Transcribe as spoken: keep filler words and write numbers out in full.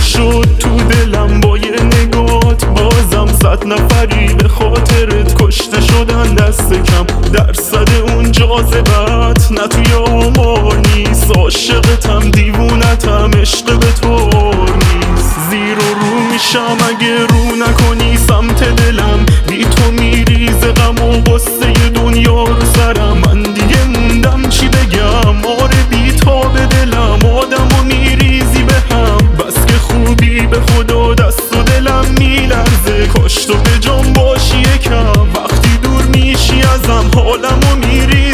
شد تو دلم با یه نگات، بازم صد نفری به خاطرت کشته شدن دست کم. درصد اون جاذبت نه توی آمار نیست، عاشقتم دیوونتم عشق به طور نیست. زیر و رو میشم اگه رو نکنی سمت دلم، بی تو میریز غم و غصه دنیا رو سرم. من دیگه موندم چی بگم، آره بی تا به دلم آدم و میریزی به هم. بس که خوبی به خدا دست و دلم میلرزه، کاش تو به جان باشی یکم. وقتی دور میشی ازم حالم و میری